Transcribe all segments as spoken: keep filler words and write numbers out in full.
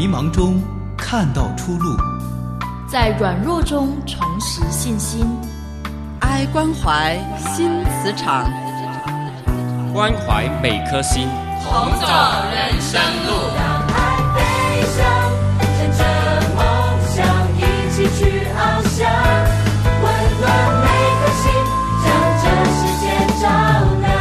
迷茫中看到出路， 在软弱中重拾信心。 爱关怀新磁场， 关怀每颗心， 同走人生路。 让爱飞翔，乘着梦想一起去翱翔，温暖每颗心，将这世界照亮。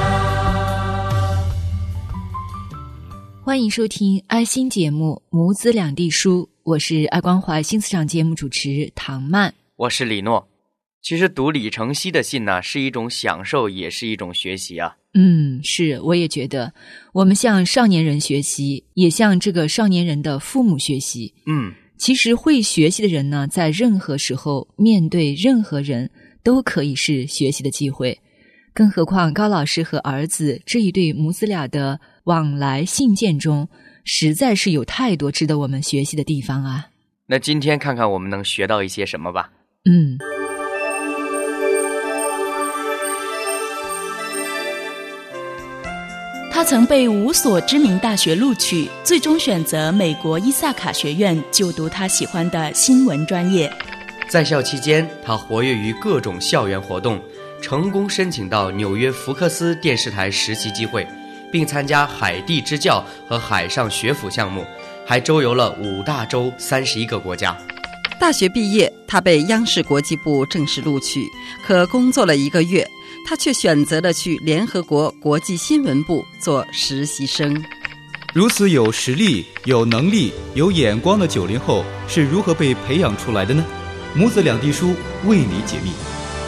欢迎收听爱心节目《母子两地书》，我是爱关怀新磁场节目主持唐曼， 我是李诺。其实读李承熙的信呢，是一种享受，也是一种学习啊。 嗯，是，我也觉得，我们向少年人学习，也向这个少年人的父母学习。 嗯， 其实会学习的人呢，在任何时候面对任何人都可以是学习的机会。更何况高老师和儿子这一对母子俩的往来信件中，实在是有太多值得我们学习的地方啊。 那今天看看我们能学到一些什么吧。 嗯。 他曾被五所知名大学录取，最终选择美国伊萨卡学院就读他喜欢的新闻专业。 在校期间，他活跃于各种校园活动，成功申请到纽约福克斯电视台实习机会，并参加海地支教和海上学府项目，还周游了五大洲三十一个国家。 大学毕业，他被央视国际部正式录取，可工作了一个月，他却选择了去联合国国际新闻部做实习生。 如此有实力、有能力、有眼光的九零后是如何被培养出来的呢？母子两地书为你解密。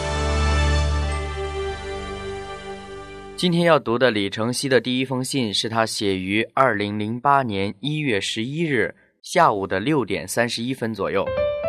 今天要读的李承熙的第一封信是他写于二零零八年一月十一日下午的六点三十一分左右。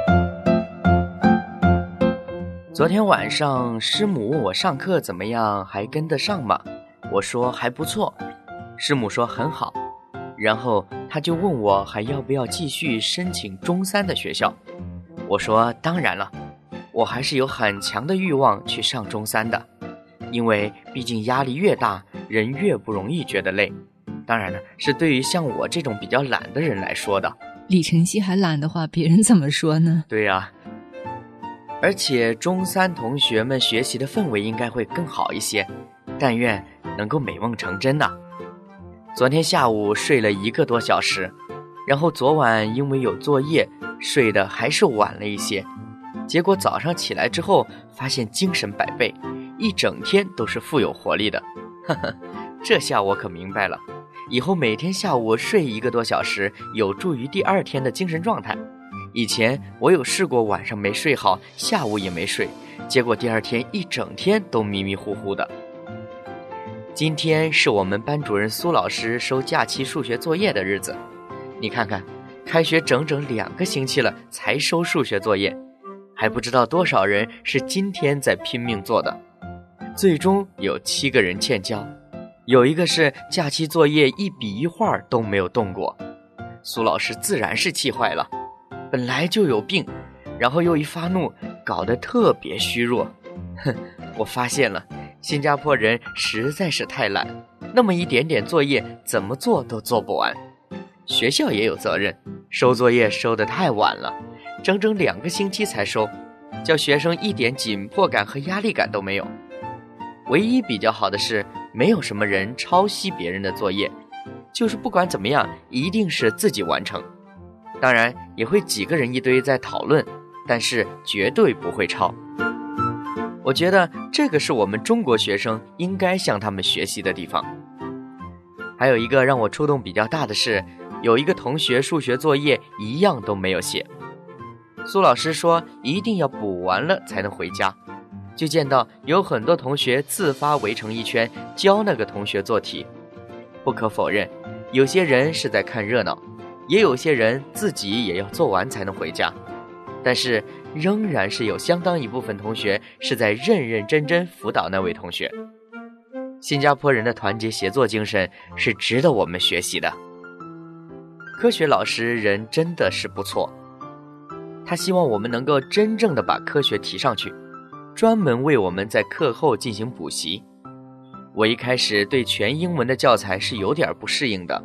昨天晚上师母问我上课怎么样，还跟得上吗？我说还不错。师母说很好，然后他就问我还要不要继续申请中三的学校。我说当然了，我还是有很强的欲望去上中三的，因为毕竟压力越大，人越不容易觉得累。当然了，是对于像我这种比较懒的人来说的。 李承熙还懒的话，别人怎么说呢？ 对呀、啊，而且中三同学们学习的氛围应该会更好一些，但愿能够美梦成真呐、啊。昨天下午睡了一个多小时，然后昨晚因为有作业，睡得还是晚了一些，结果早上起来之后发现精神百倍，一整天都是富有活力的。呵呵，这下我可明白了，以后每天下午睡一个多小时，有助于第二天的精神状态。以前我有试过晚上没睡好，下午也没睡，结果第二天一整天都迷迷糊糊的。今天是我们班主任苏老师收假期数学作业的日子，你看看，开学整整两个星期了才收数学作业，还不知道多少人是今天在拼命做的。最终有七个人欠交，有一个是假期作业一笔一画都没有动过。苏老师自然是气坏了，本来就有病，然后又一发怒，搞得特别虚弱。哼，我发现了，新加坡人实在是太懒，那么一点点作业怎么做都做不完。学校也有责任，收作业收得太晚了，整整两个星期才收，叫学生一点紧迫感和压力感都没有。唯一比较好的是，没有什么人抄袭别人的作业，就是不管怎么样，一定是自己完成。当然也会几个人一堆在讨论，但是绝对不会抄。我觉得这个是我们中国学生应该向他们学习的地方。还有一个让我触动比较大的是，有一个同学数学作业一样都没有写，苏老师说一定要补完了才能回家，就见到有很多同学自发围成一圈教那个同学做题。不可否认，有些人是在看热闹，也有些人自己也要做完才能回家，但是仍然是有相当一部分同学是在认认真真辅导那位同学。新加坡人的团结协作精神是值得我们学习的。科学老师人真的是不错，他希望我们能够真正的把科学提上去，专门为我们在课后进行补习。我一开始对全英文的教材是有点不适应的，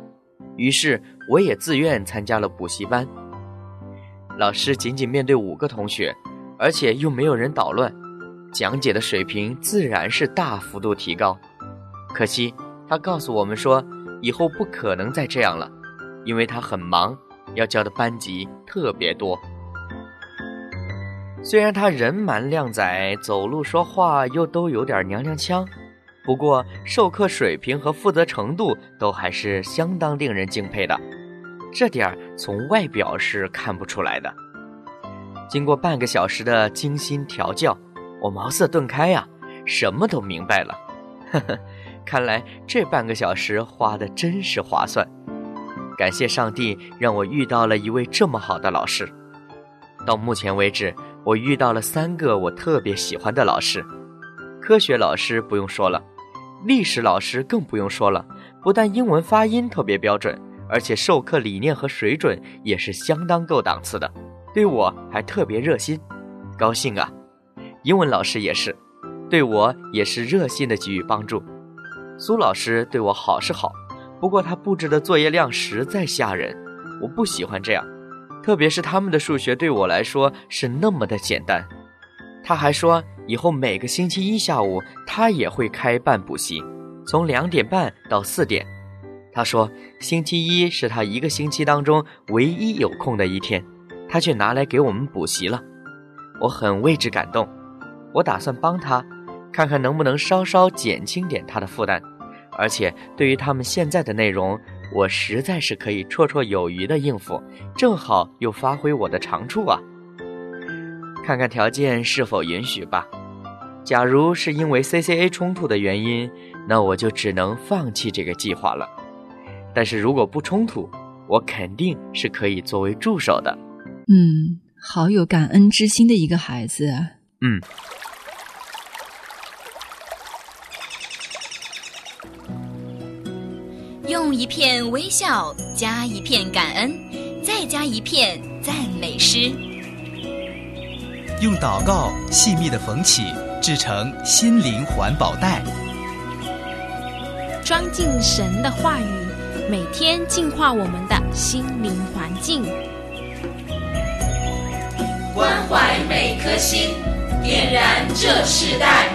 于是我也自愿参加了补习班。老师仅仅面对五个同学，而且又没有人捣乱，讲解的水平自然是大幅度提高。可惜他告诉我们说，以后不可能再这样了，因为他很忙，要教的班级特别多。虽然他人蛮靓仔，走路说话又都有点娘娘腔，不过授课水平和负责程度都还是相当令人敬佩的，这点从外表是看不出来的。经过半个小时的精心调教，我茅塞顿开呀、啊，什么都明白了。呵呵，看来这半个小时花的真是划算。感谢上帝让我遇到了一位这么好的老师。到目前为止，我遇到了三个我特别喜欢的老师。科学老师不用说了，历史老师更不用说了，不但英文发音特别标准，而且授课理念和水准也是相当够档次的，对我还特别热心，高兴啊！英文老师也是，对我也是热心的给予帮助。苏老师对我好是好，不过他布置的作业量实在吓人，我不喜欢这样，特别是他们的数学对我来说是那么的简单。他还说以后每个星期一下午他也会开办补习，从两点半到四点。他说星期一是他一个星期当中唯一有空的一天，他却拿来给我们补习了。我很为之感动，我打算帮他，看看能不能稍稍减轻点他的负担。而且对于他们现在的内容，我实在是可以绰绰有余的应付，正好又发挥我的长处啊。看看条件是否允许吧。假如是因为 C C A 冲突的原因，那我就只能放弃这个计划了。但是如果不冲突，我肯定是可以作为助手的。 嗯，好有感恩之心的一个孩子啊。 嗯。 用一片微笑加一片感恩，再加一片赞美诗。 用祷告细密的缝起，制成心灵环保袋， 装进神的话语，每天净化我们的心灵环境。 关怀每颗心，点燃这世代。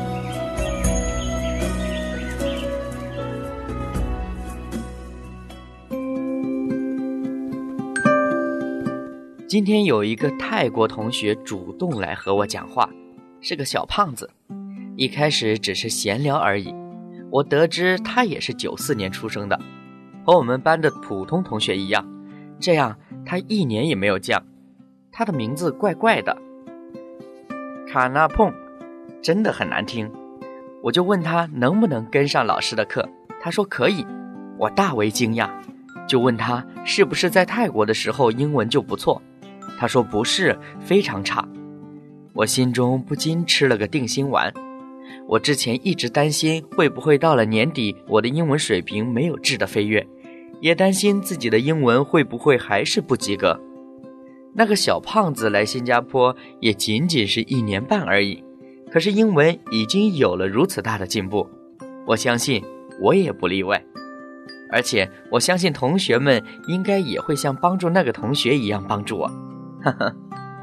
今天有一个泰国同学主动来和我讲话，是个小胖子。一开始只是闲聊而已，我得知他也是九四年出生的，和我们班的普通同学一样，这样他一年也没有降。他的名字怪怪的，卡纳碰，真的很难听。我就问他能不能跟上老师的课，他说可以。我大为惊讶，就问他是不是在泰国的时候英文就不错，他说不是，非常差。我心中不禁吃了个定心丸。我之前一直担心会不会到了年底我的英文水平没有质的飞跃，也担心自己的英文会不会还是不及格。那个小胖子来新加坡也仅仅是一年半而已，可是英文已经有了如此大的进步，我相信我也不例外。而且我相信同学们应该也会像帮助那个同学一样帮助我。哈哈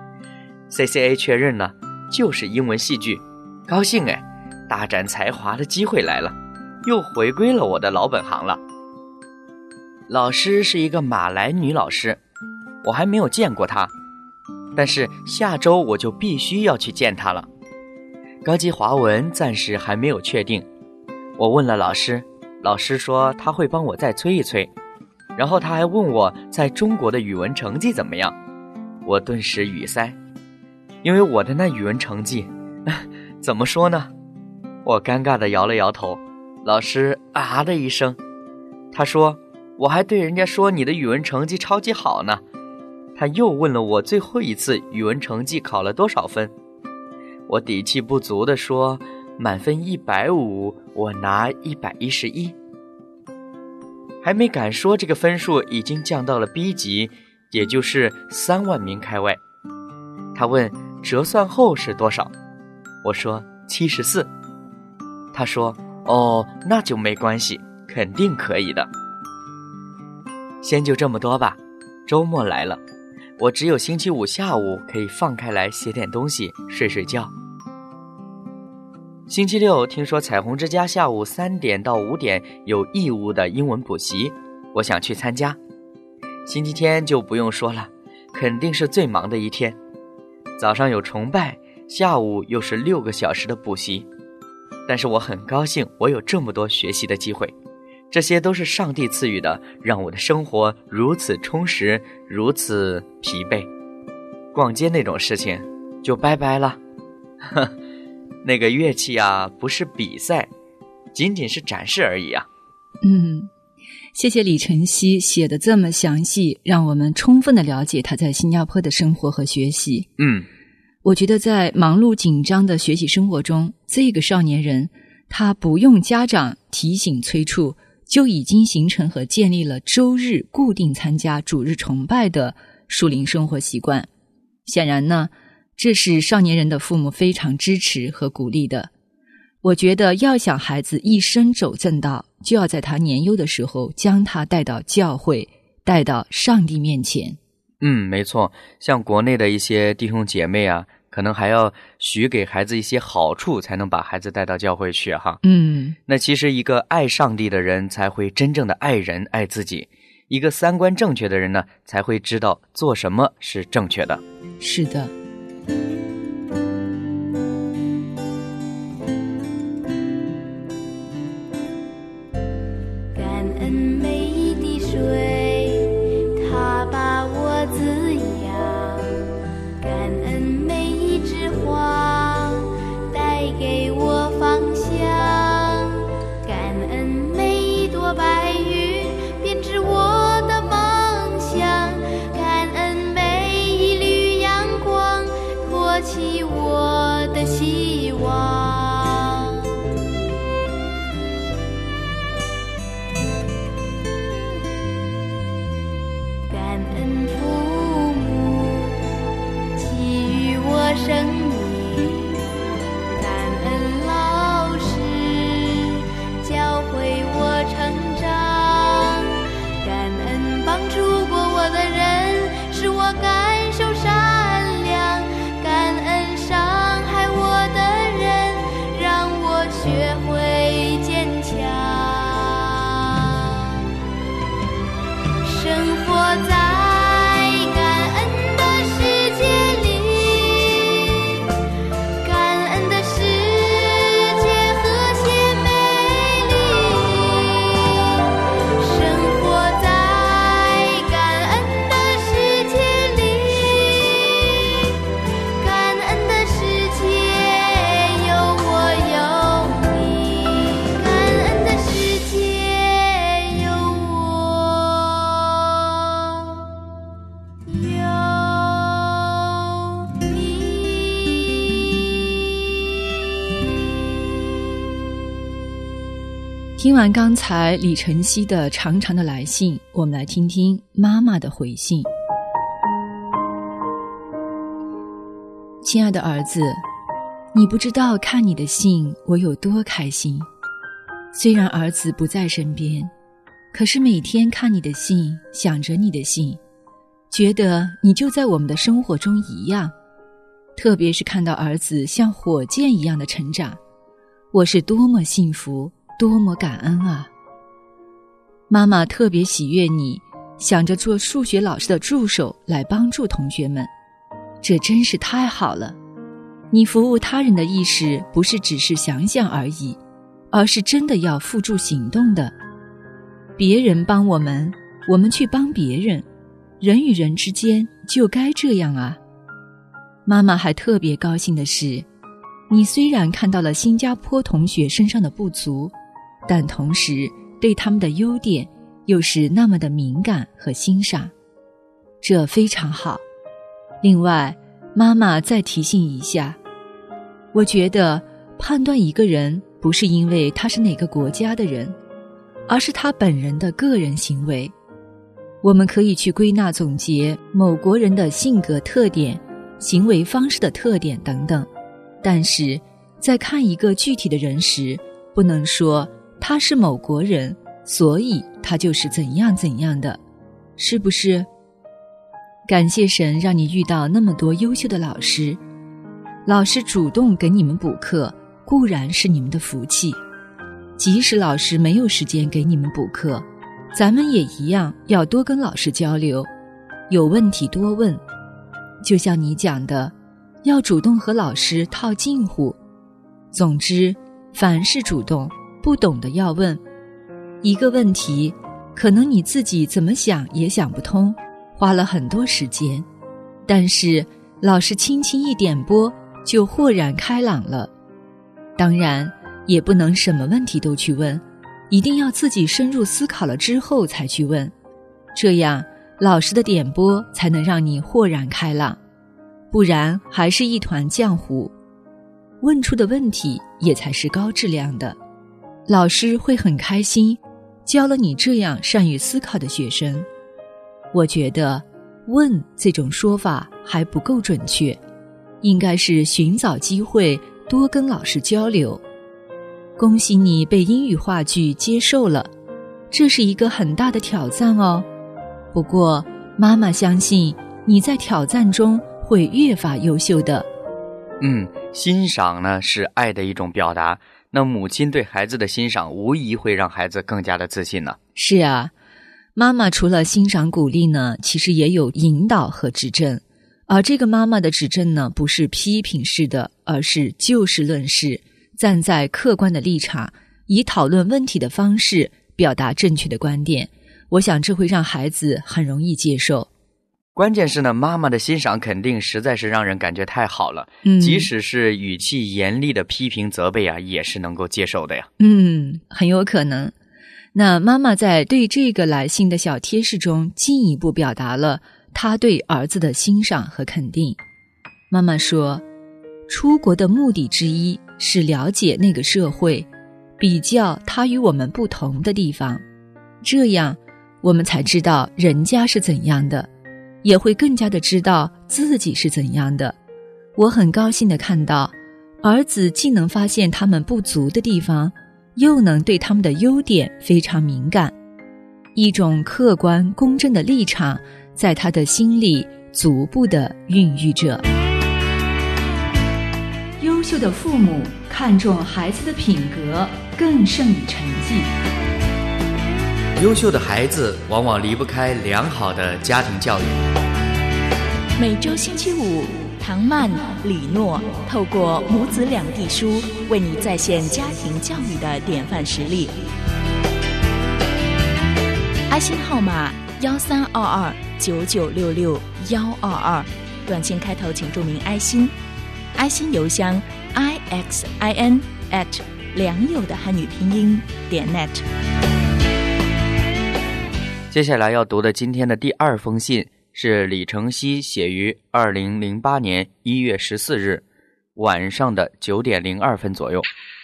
C C A 确认了，就是英文戏剧，高兴哎，大展才华的机会来了，又回归了我的老本行了。老师是一个马来女老师，我还没有见过她，但是下周我就必须要去见她了。高级华文暂时还没有确定，我问了老师，老师说他会帮我再催一催，然后他还问我在中国的语文成绩怎么样。我顿时语塞，因为我的那语文成绩怎么说呢？我尴尬地摇了摇头。老师啊的一声，他说我还对人家说你的语文成绩超级好呢。他又问了我最后一次语文成绩考了多少分。我底气不足地说满分一百五，我拿一百一十一。还没敢说这个分数已经降到了 B 级，也就是三万名开外。他问折算后是多少，我说七十四。他说哦，那就没关系，肯定可以的。 先就这么多吧，周末来了，我只有星期五下午可以放开来写点东西，睡睡觉。星期六听说彩虹之家下午三点到五点有义务的英文补习，我想去参加。星期天就不用说了，肯定是最忙的一天。早上有崇拜，下午又是六个小时的补习。但是我很高兴，我有这么多学习的机会，这些都是上帝赐予的，让我的生活如此充实，如此疲惫。逛街那种事情就拜拜了。呵，那个乐器啊，不是比赛，仅仅是展示而已啊。 嗯，谢谢李晨曦写得这么详细，让我们充分的了解他在新加坡的生活和学习。 嗯， 我觉得在忙碌紧张的学习生活中，这个少年人他不用家长提醒催促，就已经形成和建立了周日固定参加主日崇拜的属灵生活习惯。显然呢，这是少年人的父母非常支持和鼓励的。我觉得要想孩子一生走正道，就要在他年幼的时候将他带到教会，带到上帝面前。 嗯，没错，像国内的一些弟兄姐妹啊，可能还要许给孩子一些好处，才能把孩子带到教会去哈。 嗯， 那其实一个爱上帝的人才会真正的爱人爱自己，一个三观正确的人呢，才会知道做什么是正确的。 是的。 感恩每一滴水，它把我滋养，感恩每一枝花带给我方向，感恩每一朵白云编织我的梦想，感恩每一缕阳光托起我的希望。感恩父母给予我生命，感恩老师教会我成长，感恩帮助过我的人使我感受善良，感恩伤害我的人让我学会坚强。生活在感恩的世界里，感恩的世界和谐美丽。生活在感恩的世界里，感恩的世界有我有你，感恩的世界有我有你。 听完刚才李晨曦的长长的来信，我们来听听妈妈的回信。亲爱的儿子，你不知道看你的信我有多开心。虽然儿子不在身边，可是每天看你的信，想着你的信，觉得你就在我们的生活中一样。特别是看到儿子像火箭一样的成长，我是多么幸福，多么感恩啊！妈妈特别喜悦你想着做数学老师的助手来帮助同学们，这真是太好了。你服务他人的意识不是只是想想而已，而是真的要付诸行动的。别人帮我们，我们去帮别人，人与人之间就该这样啊。妈妈还特别高兴的是，你虽然看到了新加坡同学身上的不足，但同时对他们的优点又是那么的敏感和欣赏，这非常好。另外，妈妈再提醒一下，我觉得判断一个人不是因为他是哪个国家的人，而是他本人的个人行为。我们可以去归纳总结某国人的性格特点、行为方式的特点等等，但是在看一个具体的人时，不能说他是某国人，所以他就是怎样怎样的。 是不是？感谢神让你遇到那么多优秀的老师，老师主动给你们补课，固然是你们的福气。即使老师没有时间给你们补课，咱们也一样要多跟老师交流，有问题多问。就像你讲的，要主动和老师套近乎。总之，凡事主动，不懂的要问。一个问题，可能你自己怎么想也想不通，花了很多时间，但是老师轻轻一点拨，就豁然开朗了。当然，也不能什么问题都去问，一定要自己深入思考了之后才去问，这样老师的点拨才能让你豁然开朗，不然还是一团浆糊。问出的问题也才是高质量的，老师会很开心，教了你这样善于思考的学生。我觉得问这种说法还不够准确，应该是寻找机会多跟老师交流。恭喜你被英语话剧接受了，这是一个很大的挑战哦。不过妈妈相信你在挑战中会越发优秀的。 嗯，欣赏呢是爱的一种表达，那母亲对孩子的欣赏无疑会让孩子更加的自信呢。 是啊，妈妈除了欣赏鼓励呢，其实也有引导和指正。而这个妈妈的指正呢，不是批评式的，而是就事论事，站在客观的立场，以讨论问题的方式表达正确的观点。我想这会让孩子很容易接受。 关键是呢，妈妈的欣赏肯定实在是让人感觉太好了， 嗯， 即使是语气严厉的批评责备啊，也是能够接受的呀。 嗯，很有可能。那妈妈在对这个来信的小贴士中进一步表达了她对儿子的欣赏和肯定。妈妈说，出国的目的之一是了解那个社会，比较它与我们不同的地方，这样我们才知道人家是怎样的，也会更加的知道自己是怎样的。我很高兴地看到儿子既能发现他们不足的地方，又能对他们的优点非常敏感，一种客观公正的立场在他的心里逐步地孕育着。优秀的父母看重孩子的品格，更胜于成绩。 优秀的孩子往往离不开良好的家庭教育。 每周星期五，唐曼、李诺透过母子两地书，为你再现家庭教育的典范实例。爱心号码幺三二二九九六六幺二二，短信开头请注明爱心。爱心邮箱 i x i n at 良友的汉语拼音点 net。 接下来要读的今天的第二封信是李承熙写于二零零八年一月十四日晚上的九点零二分左右。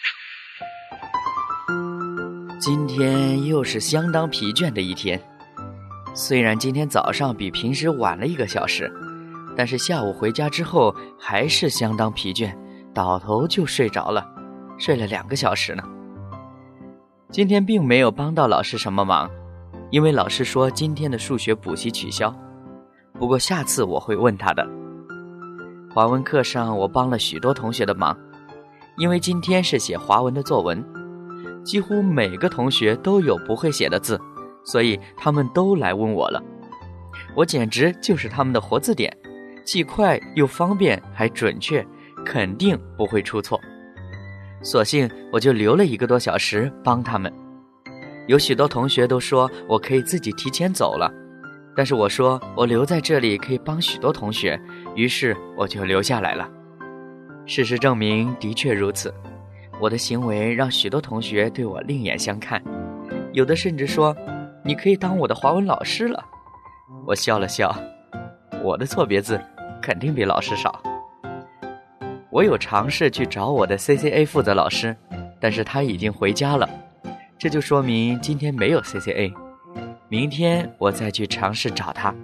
今天又是相当疲倦的一天，虽然今天早上比平时晚了一个小时，但是下午回家之后还是相当疲倦，倒头就睡着了，睡了两个小时呢。今天并没有帮到老师什么忙，因为老师说今天的数学补习取消，不过下次我会问他的。华文课上我帮了许多同学的忙，因为今天是写华文的作文，几乎每个同学都有不会写的字，所以他们都来问我了。我简直就是他们的活字典，既快又方便还准确，肯定不会出错。索性我就留了一个多小时帮他们。有许多同学都说我可以自己提前走了，但是我说我留在这里可以帮许多同学，于是我就留下来了。事实证明的确如此，我的行为让许多同学对我另眼相看，有的甚至说你可以当我的华文老师了。我笑了笑，我的错别字肯定比老师少。我有尝试去找我的 C C A 负责老师，但是他已经回家了，这就说明今天没有 C C A， 明天我再去尝试找他。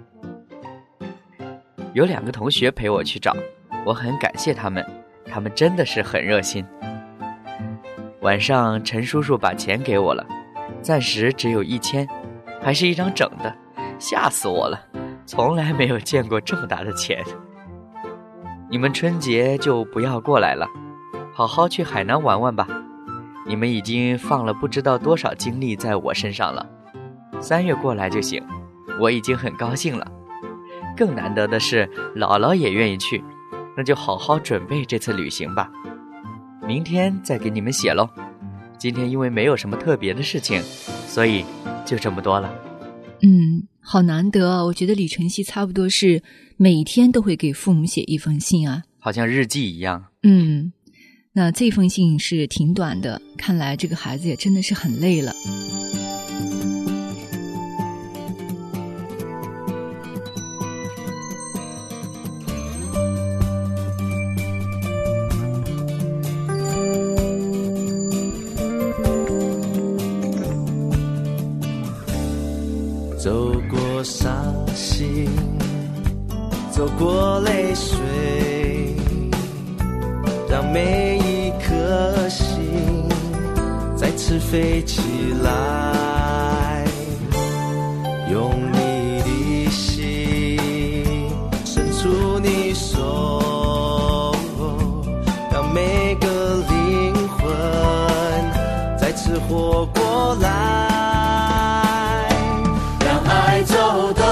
有两个同学陪我去找，我很感谢他们，他们真的是很热心。晚上陈叔叔把钱给我了，暂时只有一千，还是一张整的， 吓死我了，从来没有见过这么大的钱。你们春节就不要过来了，好好去海南玩玩吧。你们已经放了不知道多少精力在我身上了，三月过来就行，我已经很高兴了。更难得的是姥姥也愿意去，那就好好准备这次旅行吧。明天再给你们写咯。今天因为没有什么特别的事情，所以就这么多了。 嗯，好难得啊！我觉得李晨曦差不多是每天都会给父母写一封信啊， 好像日记一样。 嗯，那这封信是挺短的，看来这个孩子也真的是很累了。 走过伤心，走过泪水，让每一颗心再次飞起来，用你的心伸出你手，让每个灵魂再次活过来，走动，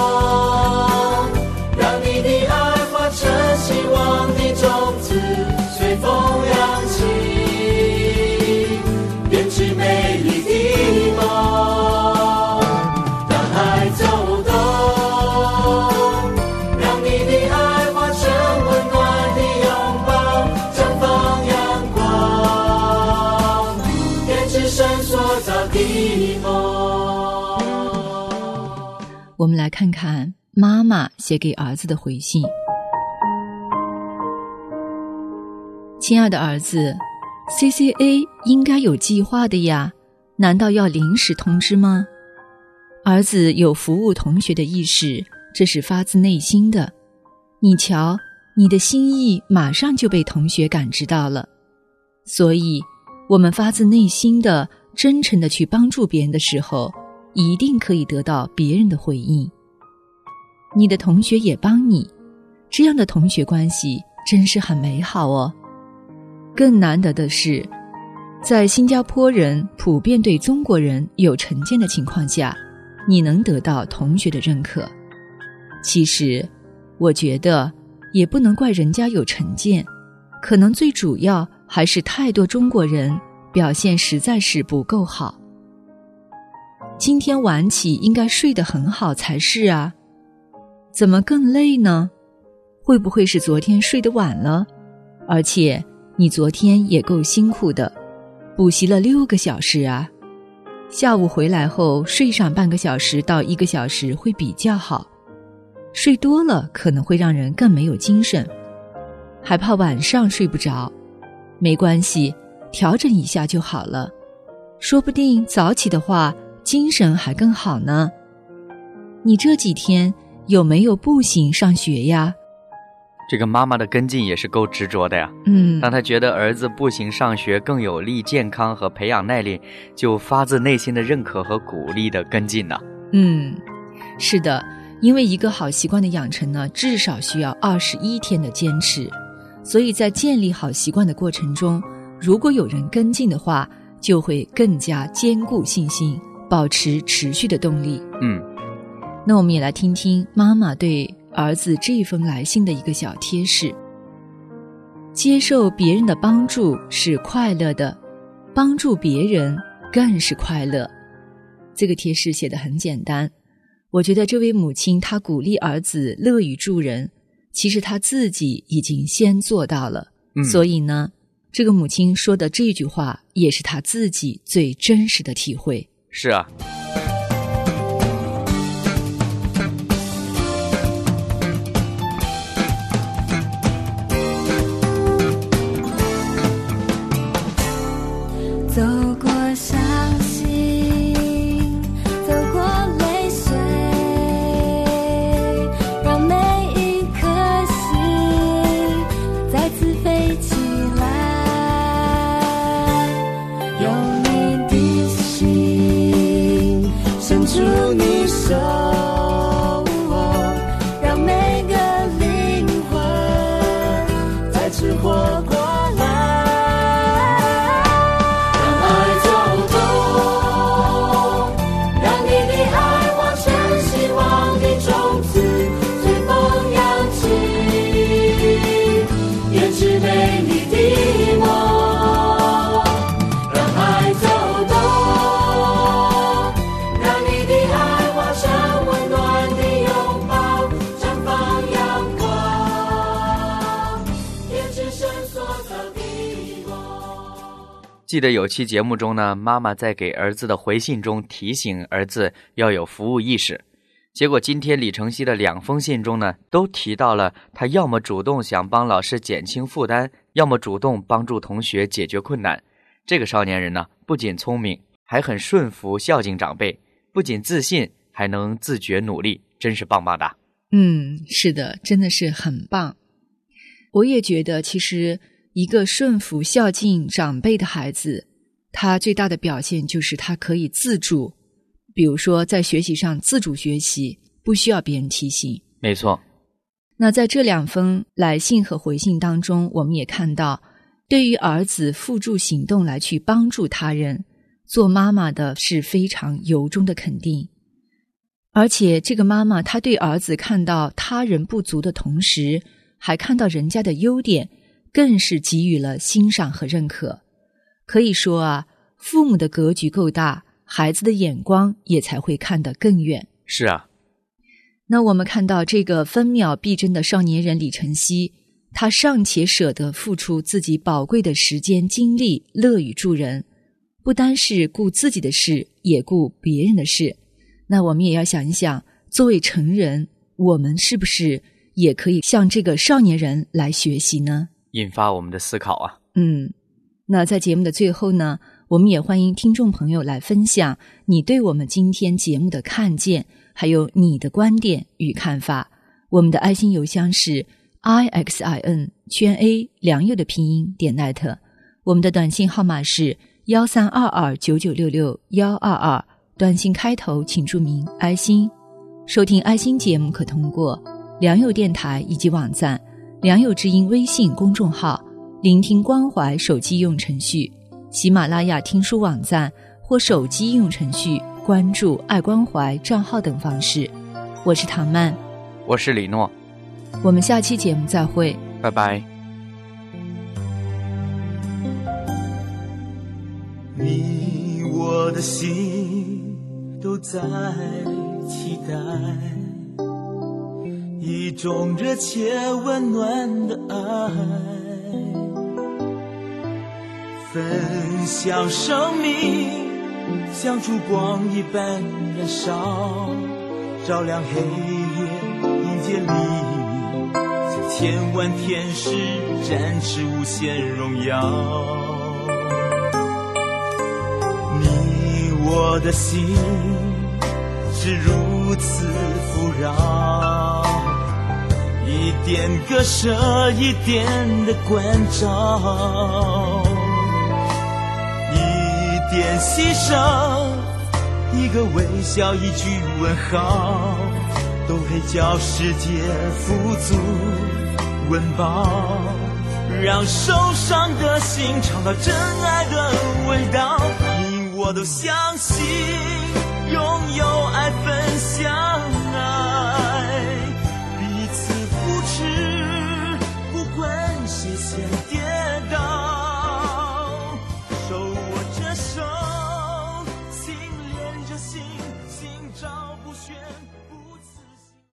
让你的爱化成希望的种子，随风扬起，编织美丽的梦。让爱走动，让你的爱化成温暖的拥抱，绽放阳光，编织神所造的梦。 我们来看看妈妈写给儿子的回信。亲爱的儿子， C C A 应该有计划的呀，难道要临时通知吗？儿子有服务同学的意识，这是发自内心的。你瞧，你的心意马上就被同学感知到了。所以，我们发自内心的、真诚的去帮助别人的时候，一定可以得到别人的回应。你的同学也帮你，这样的同学关系真是很美好哦。更难得的是，在新加坡人普遍对中国人有成见的情况下，你能得到同学的认可。其实，我觉得也不能怪人家有成见，可能最主要还是太多中国人表现实在是不够好。今天晚起应该睡得很好才是啊，怎么更累呢？会不会是昨天睡得晚了？而且你昨天也够辛苦的，补习了六个小时啊。下午回来后睡上半个小时到一个小时会比较好，睡多了可能会让人更没有精神，还怕晚上睡不着。没关系，调整一下就好了，说不定早起的话精神还更好呢。你这几天有没有步行上学呀？ 这个妈妈的跟进也是够执着的呀。 嗯， 当她觉得儿子步行上学更有利健康和培养耐力，就发自内心的认可和鼓励的跟进呢。 嗯，是的，因为一个好习惯的养成呢，至少需要二十一天的坚持，所以在建立好习惯的过程中，如果有人跟进的话，就会更加坚固信心，保持持续的动力。 嗯， 那我们也来听听妈妈对儿子这封来信的一个小贴士。接受别人的帮助是快乐的，帮助别人更是快乐。这个贴士写得很简单，我觉得这位母亲她鼓励儿子乐于助人，其实她自己已经先做到了。 嗯， 所以呢，这个母亲说的这句话也是她自己最真实的体会。 是啊。 走过伤心，走过泪水，让每一颗心再次飞起来，用你的心记得有期节目中呢，妈妈在给儿子的回信中提醒儿子要有服务意识。结果今天李承熙的两封信中呢，都提到了他要么主动想帮老师减轻负担，要么主动帮助同学解决困难。这个少年人呢，不仅聪明，还很顺服孝敬长辈，不仅自信，还能自觉努力，真是棒棒的。 嗯，是的，真的是很棒。我也觉得其实一个顺服孝敬长辈的孩子，他最大的表现就是他可以自主，比如说在学习上自主学习，不需要别人提醒。 没错。 那在这两封来信和回信当中，我们也看到对于儿子付诸行动来去帮助他人，做妈妈的是非常由衷的肯定。而且这个妈妈她对儿子看到他人不足的同时，还看到人家的优点，更是给予了欣赏和认可。可以说啊，父母的格局够大，孩子的眼光也才会看得更远。 是啊。 那我们看到这个分秒必争的少年人李承熙，他尚且舍得付出自己宝贵的时间精力，乐于助人，不单是顾自己的事，也顾别人的事。那我们也要想一想，作为成人，我们是不是也可以向这个少年人来学习呢？ 引发我们的思考啊。 嗯，那在节目的最后呢，我们也欢迎听众朋友来分享你对我们今天节目的看见，还有你的观点与看法。我们的爱心邮箱是 i x i n 圈 a 良友的拼音点 net， 我们的短信号码是一三二二九九六六一二二，短信开头请注明爱心。收听爱心节目可通过良友电台以及网站、良友之音微信公众号、聆听关怀手机应用程序、喜马拉雅听书网站或手机应用程序关注爱关怀账号等方式。我是唐曼， 我是李诺， 我们下期节目再会， 拜拜。 你我的心都在期待一种热切温暖的爱，分享生命像烛光一般燃烧，照亮黑夜，迎接黎明，向千万天使展示无限荣耀。你我的心是如此富饶，一点割舍，一点的关照，一点牺牲，一个微笑，一句问好，都会叫世界富足温饱，让受伤的心尝到真爱的味道。你我都相信拥有爱，分享爱，彼此扶持，不管谁先